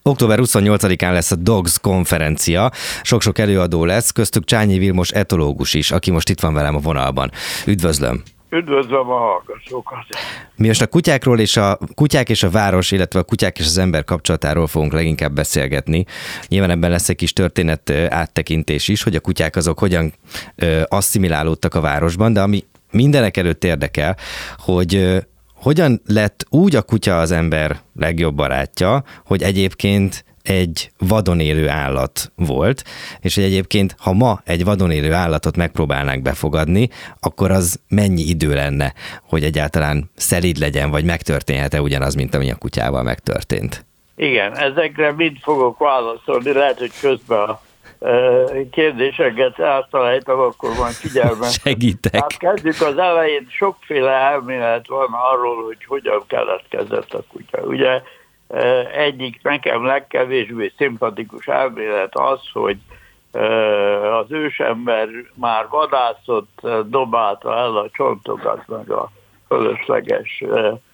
Október 28-án lesz a Dogs konferencia, sok-sok előadó lesz, köztük Csányi Vilmos etológus is, aki most itt van velem a vonalban. Üdvözlöm! Üdvözlöm a hallgatókat! Mi most a kutyákról és a kutyák és a város, illetve a kutyák és az ember kapcsolatáról fogunk leginkább beszélgetni. Nyilván ebben lesz egy kis történet áttekintés is, hogy a kutyák azok hogyan asszimilálódtak a városban, de ami mindenek előtt érdekel, hogy hogyan lett úgy a kutya az ember legjobb barátja, hogy egyébként egy vadon élő állat volt, és hogy egyébként, ha ma egy vadon élő állatot megpróbálnánk befogadni, akkor az mennyi idő lenne, hogy egyáltalán szelíd legyen, vagy megtörténhet-e ugyanaz, mint ami a kutyával megtörtént? Igen, ezekre mind fogok válaszolni, lehet, hogy közben a kérdéseket elfelejtem, akkor van figyelme. Segítek. Hát kezdjük az elején, sokféle elmélet van arról, hogy hogyan keletkezett a kutya. Ugye egyik nekem legkevésbé szimpatikus elmélet az, hogy az ősember már vadászott, dobálta el a csontokat, meg a fölösleges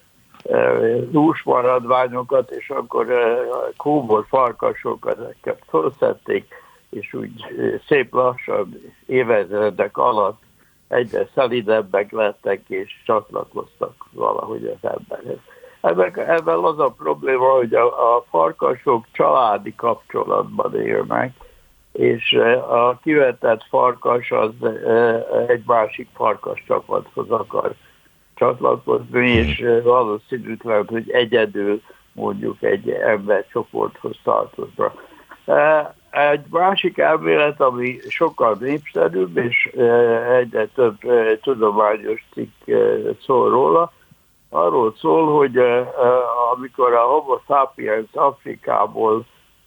húsmaradványokat, és akkor kóbor farkasok ezeket fölszedték, és úgy szép lassan évezredek alatt egyre szelidebbek lettek, és csatlakoztak valahogy az emberhez. Ebben az a probléma, hogy a farkasok családi kapcsolatban élnek, és a kivetett farkas az egy másik farkas csapathoz akar csatlakozni, és valószínűtlen, hogy egyedül mondjuk egy embercsoporthoz tartozna. Egy másik elmélet, ami sokkal népszerűbb, és egyre több tudományos cikk szól róla, arról szól, hogy amikor a Homo sapiens Afrikából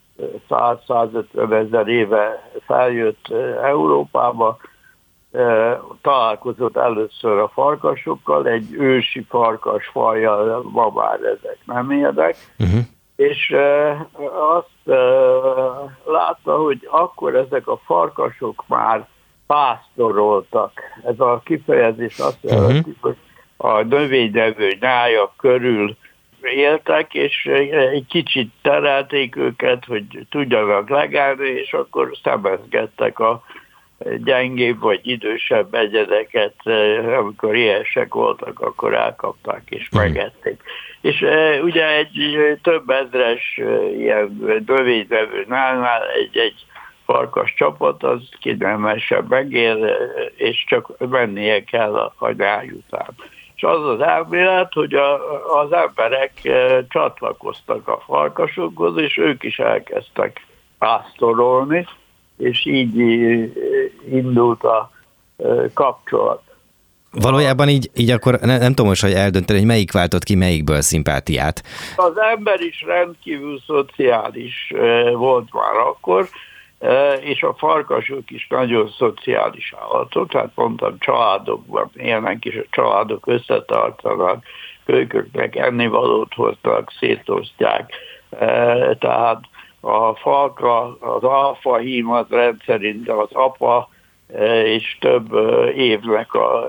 100-150 ezer éve feljött Európába, találkozott először a farkasokkal, egy ősi farkas fajjal, ma már ezek nem érdek, és azt látta, hogy akkor ezek a farkasok már pásztoroltak. Ez a kifejezés azt jelenti, hogy a növényevő nyájak körül éltek, és egy kicsit terelték őket, hogy tudjanak legelni, és akkor szemezgettek a gyengébb vagy idősebb egyedeket, amikor ilyesek voltak, akkor elkapták és megették. És ugye egy több ezres ilyen növényevő nálnál egy farkas csapat, az kényelmesen megél, és csak mennie kell a nyáj után. És az az elmélet, hogy az emberek csatlakoztak a farkasokhoz, és ők is elkezdtek pásztorolni, és így indult a kapcsolat. Valójában így akkor nem tudom most, hogy eldönteni, hogy melyik váltott ki melyikből szimpátiát. Az ember is rendkívül szociális volt már akkor, és a farkasok is nagyon szociális állatok, tehát mondtam, családokban élnek, és a családok összetartanak, kölyköknek ennivalót hoznak, szétosztják, tehát a falka, az alfa hím az rendszerint az apa, és több évnek a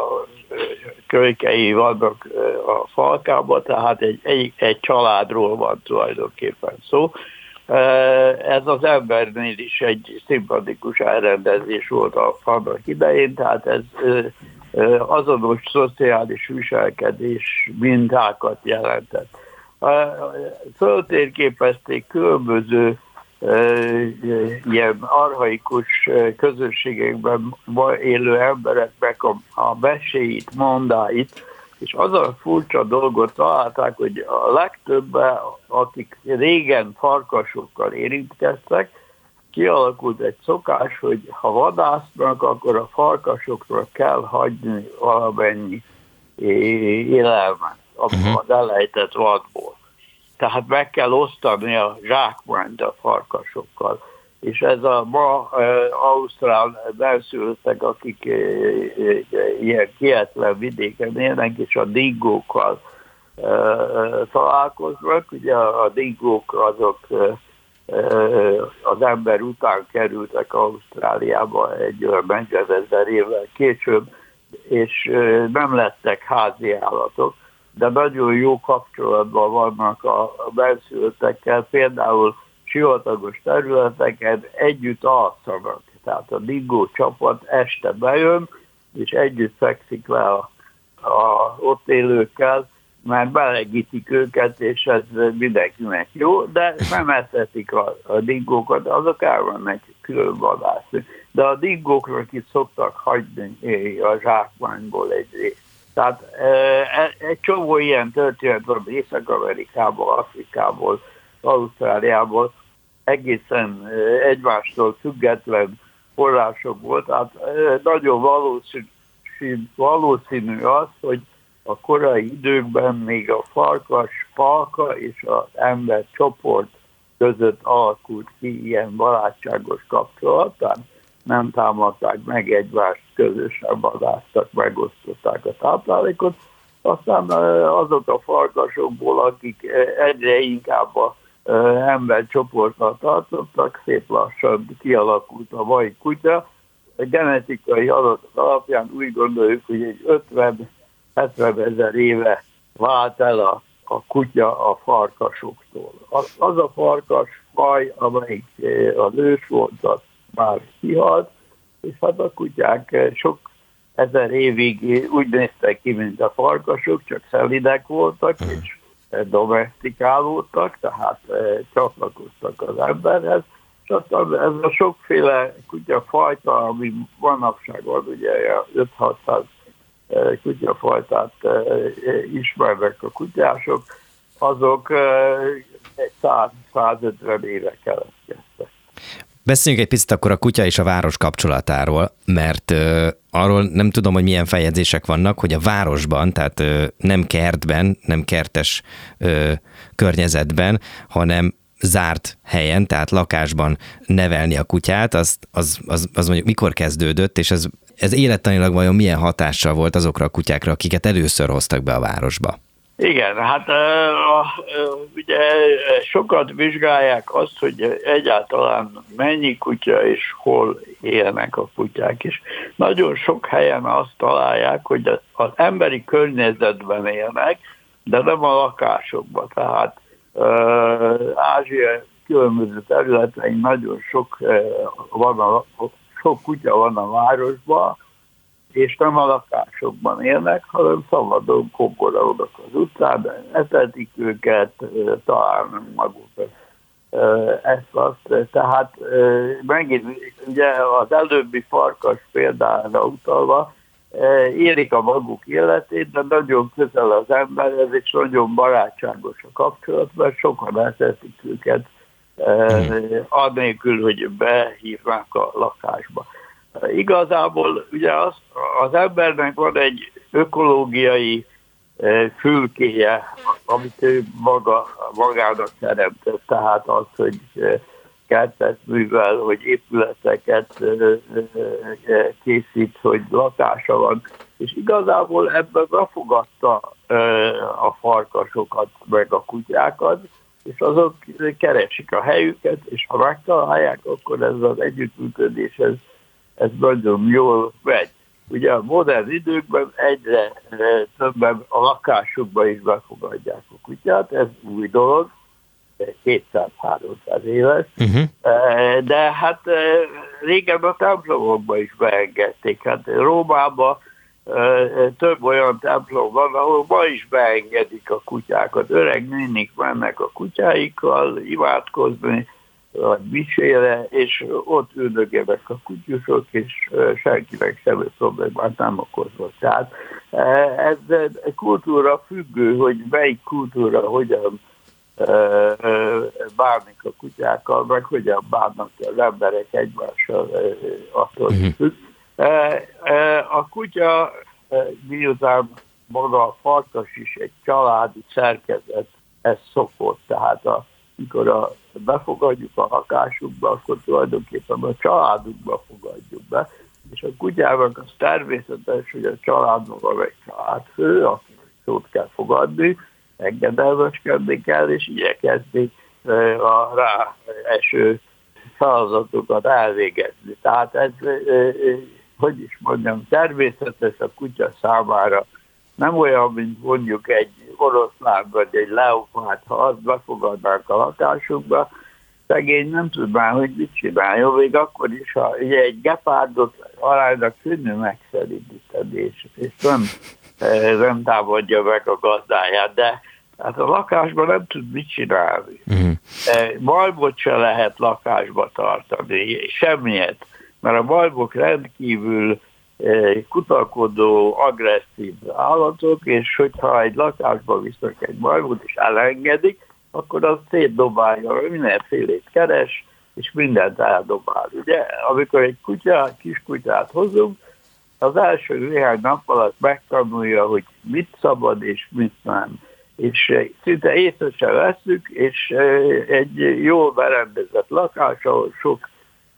kölykei vannak a falkában, tehát egy családról van tulajdonképpen szó. Ez az embernél is egy szimpatikus elrendezés volt annak idején, tehát ez azonos szociális viselkedés mintákat jelentett. Föltérképezték különböző ilyen archaikus közösségekben élő embereknek a meséit, mondáit, és az a furcsa dolgot találták, hogy a legtöbben, akik régen farkasokkal érintkeztek, kialakult egy szokás, hogy ha vadásznak, akkor a farkasokra kell hagyni valamennyi élelmet az elejtett vadból. Tehát meg kell osztani a zsákmányt a farkasokkal. És ez a ma ausztrál benszülöttek, akik ilyen kietlen vidéken élnek, és a dingókkal találkoznak. Ugye a dingók azok az ember után kerültek Ausztráliába egy olyan 40 000 évvel később, és nem lettek házi állatok, de nagyon jó kapcsolatban vannak a benszülöttekkel, például sivatagos területeken együtt alszanak. Tehát a dingó csapat este bejön, és együtt fekszik le a ott élőkkel, mert belegítik őket, és ez mindenkinek jó, de nem eszetik a dingókat, azok elmennek külön vadászni. De a dingóknak itt szoktak hagyni a zsákmányból egy részt. Tehát egy csomó ilyen történet van Észak-Amerikából, Afrikából, Ausztráliából, egészen egymástól független források volt. Tehát nagyon valószínű az, hogy a korai időkben még a farkas, falka és az ember csoport között alakult ki ilyen barátságos kapcsolat, tehát nem támadták meg egymást, közösen vadásztak, megosztották a táplálékot. Aztán azok a farkasokból, akik egyre inkább az embercsoporttal tartottak, szép lassan kialakult a mai kutya. A genetikai adatok alapján úgy gondoljuk, hogy egy 50-70 ezer éve vált el a kutya a farkasoktól. Az a farkas faj, amelyik az ős volt, az már kihalt, és hát a kutyák sok ezer évig úgy néztek ki, mint a farkasok, csak szelidek voltak, és domestikálódtak, tehát csatlakoztak az emberhez, és aztán ez a sokféle kutyafajta, ami manapság van, ugye 5-600 kutyafajtát ismernek a kutyások, azok 100-150 éve keletkeztek. Beszéljünk egy picit akkor a kutya és a város kapcsolatáról, mert arról nem tudom, hogy milyen feljegyzések vannak, hogy a városban, tehát nem kertben, nem kertes környezetben, hanem zárt helyen, tehát lakásban nevelni a kutyát, az mondjuk mikor kezdődött, és ez élettanilag vajon milyen hatással volt azokra a kutyákra, akiket először hoztak be a városba? Igen, hát ugye sokat vizsgálják azt, hogy egyáltalán mennyi kutya és hol élnek a kutyák, és nagyon sok helyen azt találják, hogy az emberi környezetben élnek, de nem a lakásokban. Tehát Ázsia különböző területein nagyon sok kutya van a városban, és nem a lakásokban élnek, hanem szabadon kóborolnak az utcán, etetik őket, találnak magukat. Tehát megint ugye az előbbi farkas példára utalva, élik a maguk életét, de nagyon közel az emberhez, és nagyon barátságos a kapcsolat, mert sokan etetik őket, annélkül, hogy behívnák a lakásba. Igazából ugye az embernek van egy ökológiai fülkéje, amit ő magának teremtett, tehát az, hogy kertet művel, hogy épületeket készít, hogy lakása van, és igazából ebben befogadta a farkasokat, meg a kutyákat, és azok keresik a helyüket, és ha megtalálják, akkor ez az együttműködés, ez nagyon jól megy. Ugye a modern időkben egyre többen a lakásokba is befogadják a kutyát, ez új dolog, 200-300 éves, de hát régen a templomokba is beengedték. Hát Rómában több olyan templom van, ahol ma is beengedik a kutyákat. Öreg nénik mennek a kutyáikkal imádkozni, vagy misére, és ott üldögélnek a kutyusok, és senkinek semmi problémát nem okozott. Tehát ez kultúra függő, hogy melyik kultúra hogyan bánik a kutyákkal, meg hogyan bánnak az emberek egymással, attól függ. A kutya, miután maga a farkas is egy családi szerkezet, ez szokott, tehát amikor befogadjuk a lakásunkba, akkor tulajdonképpen a családunkba fogadjuk be, és a kutyának az természetes, hogy a család maga egy családfő, aki szót kell fogadni, engedelmeskedni kell, és igyekezni a rá eső feladatokat elvégezni. Tehát ez, hogy is mondjam, természetes a kutya számára, nem olyan, mint mondjuk egy oroszlán vagy egy leopárd, ha azt befogadnánk a lakásunkba, szegény nem tudná, hogy mit csináljon, még akkor is, ha ugye egy gepárdot aránylag könnyű megszeríteni, és nem támadja meg a gazdáját, de hát a lakásban nem tud mit csinálni. Balbot se lehet lakásba tartani, semmiet, mert a balbok rendkívül kutakodó, agresszív állatok, és hogyha egy lakásba visznek egy balbot és elengedik, akkor az szétdobálja, mindenfélét keres, és mindent eldobál. Ugye, amikor egy kis kutyát hozunk, az első néhány nap alatt megtanulja, hogy mit szabad és mit nem. És szinte észre sem vesszük, és egy jól berendezett lakás, ahol sok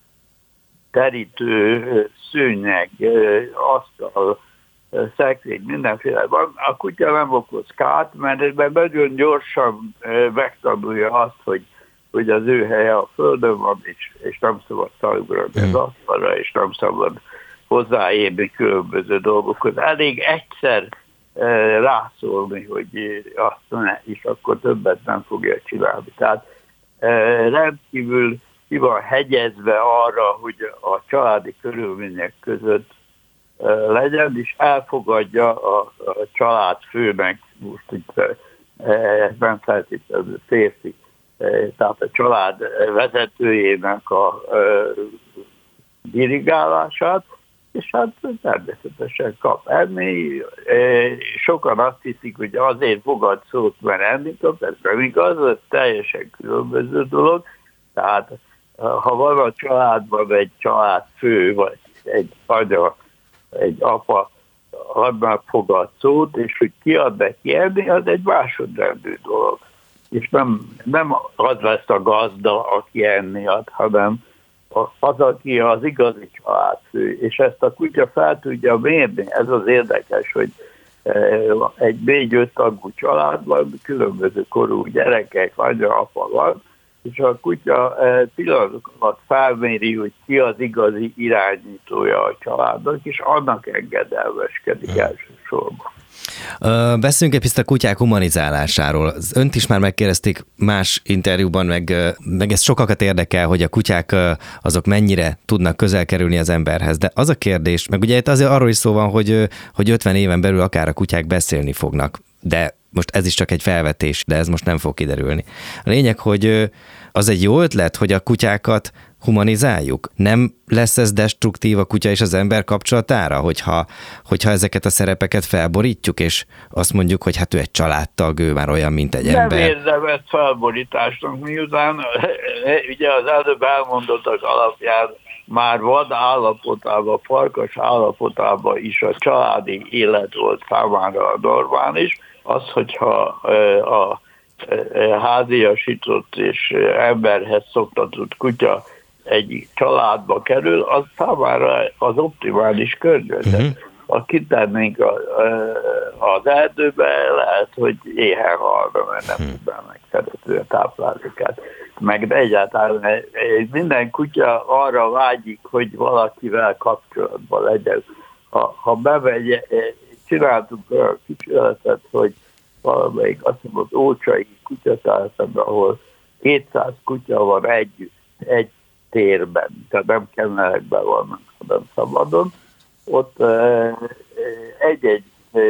terítő, szőnyeg, asztal, szekrény, mindenféle van. A kutya nem okoz kárt, mert nagyon gyorsan megtanulja azt, hogy az ő helye a földön van, és nem szabad felugrani az asztalra, és nem szabad hozzáérni különböző dolgokhoz. Elég egyszer rászólni, hogy azt ne, és akkor többet nem fogja csinálni. Tehát rendkívül ki van hegyezve arra, hogy a családi körülmények között legyen, és elfogadja a családfőnek, most itt nem feltétlenül férfi, tehát a család vezetőjének a dirigálását, és hát természetesen kap enni. Sokan azt hiszik, hogy azért fogad szót, mert enni kap, ez nem igaz, ez teljesen különböző dolog. Tehát ha van a családban egy családfő, vagy egy anya, egy apa, annak fogad szót, és hogy kiad neki enni, az egy másodrendű dolog. És nem az lesz a gazda, aki enni ad, hanem az, aki az igazi családfő, és ezt a kutya fel tudja mérni. Ez az érdekes, hogy egy 4-5 tagú családban különböző korú gyerekek, anya, apa van, és a kutya pillanatok alatt felméri, hogy ki az igazi irányítója a családnak, és annak engedelmeskedik elsősorban. Beszéljünk egy picit a kutyák humanizálásáról. Önt is már megkérdezték más interjúban, meg ez sokakat érdekel, hogy a kutyák azok mennyire tudnak közel kerülni az emberhez. De az a kérdés, meg ugye itt azért arról is szó van, hogy 50 éven belül akár a kutyák beszélni fognak. De most ez is csak egy felvetés, de ez most nem fog kiderülni. A lényeg, hogy az egy jó ötlet, hogy a kutyákat humanizáljuk? Nem lesz ez destruktív a kutya és az ember kapcsolatára, hogyha ezeket a szerepeket felborítjuk, és azt mondjuk, hogy hát ő egy családtag, ő már olyan, mint egy ember. Nem érzem ezt felborításnak, miután ugye az előbb elmondottak alapján már vad állapotában, farkas állapotában is a családi élet volt számára normális. Az, hogyha a háziasított és emberhez szoktatott kutya egy családba kerül, az számára az optimális környezet. Ha kitennénk az erdőbe, lehet, hogy éhen halna, mert nem tudná megszeretni a táplálékát. Meg egyáltalán minden kutya arra vágyik, hogy valakivel kapcsolatban legyen. Ha bemegy, csináltunk olyan kísérletet, hogy valamelyik, azt mondom, az ócsai kutyatársamban, ahol 200 kutya van együtt, egy térben, tehát nem kennelekben vannak, hanem szabadon. Ott egy-egy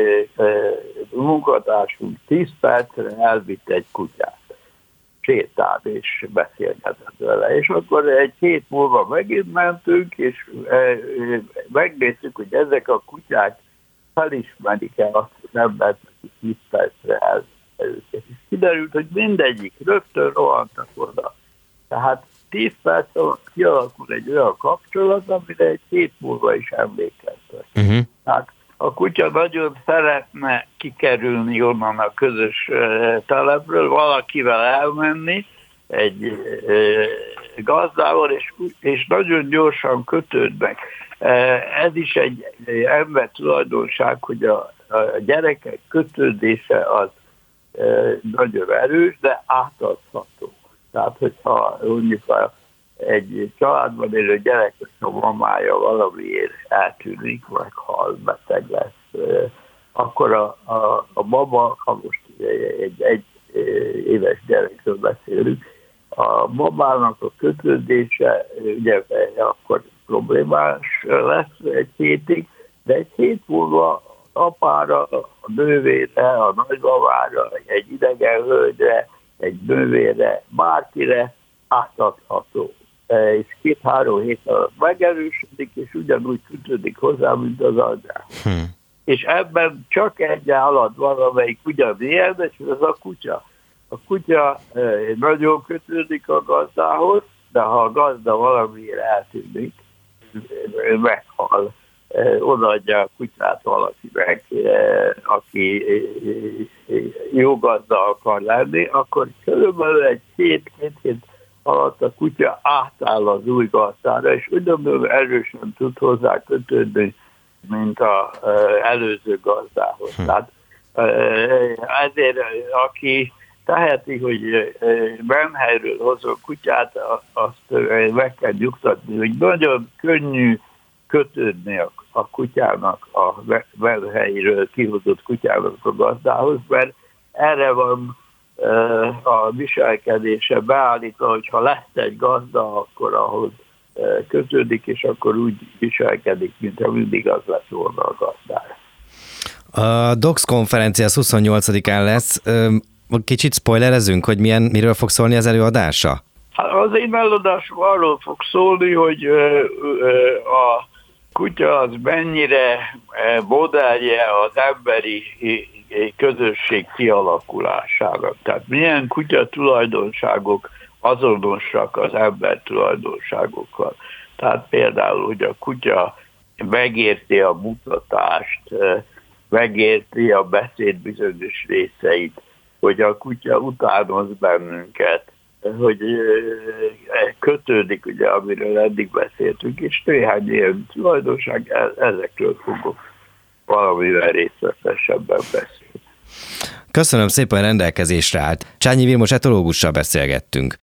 munkatársunk 10 percre elvitt egy kutyát, sétált és beszélgetett vele. És akkor egy hét múlva megint mentünk, és megnéztük, hogy ezek a kutyák felismerik el azt, hogy nem lehet 10 percre el őket. És kiderült, hogy mindegyik rögtön rohantak oda. Tehát 10 perc alatt kialakul egy olyan kapcsolat, amire egy hét múlva is emlékeztek. Tehát a kutya nagyon szeretne kikerülni onnan a közös telepről, valakivel elmenni, egy gazdával, és nagyon gyorsan kötődnek. Ez is egy ember tulajdonság, hogy a gyerekek kötődése az nagyon erős, de átadható. Tehát, hogyha mondjuk egy családban élő gyerek, a mamája valamiért eltűnik, vagy hal, beteg lesz, akkor a baba, ha most egy éves gyerekről beszélünk, a babának a kötődése ugye akkor problémás lesz egy hétig, de egy hét múlva apára, a nővére, a nagybabára, egy idegen hölgyre, egy nővére, bárkire átadható. És 2-3 hét alatt megerősödik, és ugyanúgy kötődik hozzá, mint az anyja. És ebben csak egy állat van, amelyik ugyanilyen, és ez a kutya. A kutya nagyon kötődik a gazdához, de ha a gazda valamiért eltűnik, meghal, odaadja a kutyát valakinek, aki jó gazda akar lenni, akkor körülbelül egy 2 hét alatt a kutya átáll az új gazdára, és ugyanúgy erősen tud hozzá kötődni, mint az előző gazdához. Tehát ezért aki teheti, hogy benhelyről hozó kutyát, azt meg kell nyugtatni, hogy nagyon könnyű kötődni a kutyának, a benhelyről kihozott kutyának a gazdához, mert erre van a viselkedése beállítva, hogyha lesz egy gazda, akkor ahhoz kötődik, és akkor úgy viselkedik, mintha mindig az lesz volna a gazdára. A DOX konferencia az 28-án lesz. Kicsit spoilerezünk, hogy miről fog szólni az előadása? Az én előadásom arról fog szólni, hogy a kutya az mennyire modellje az emberi közösség kialakulásának. Tehát milyen kutya tulajdonságok azonosak az ember tulajdonságokkal. Tehát például, hogy a kutya megérti a mutatást, megérti a beszéd bizonyos részeit, hogy a kutya utánoz bennünket, hogy kötődik, ugye, amiről eddig beszéltünk, és néhány ilyen tulajdonság, ezekről fogok valamivel részletesebben beszélni. Köszönöm szépen, rendelkezésre állt. Csányi Vilmos etológussal beszélgettünk.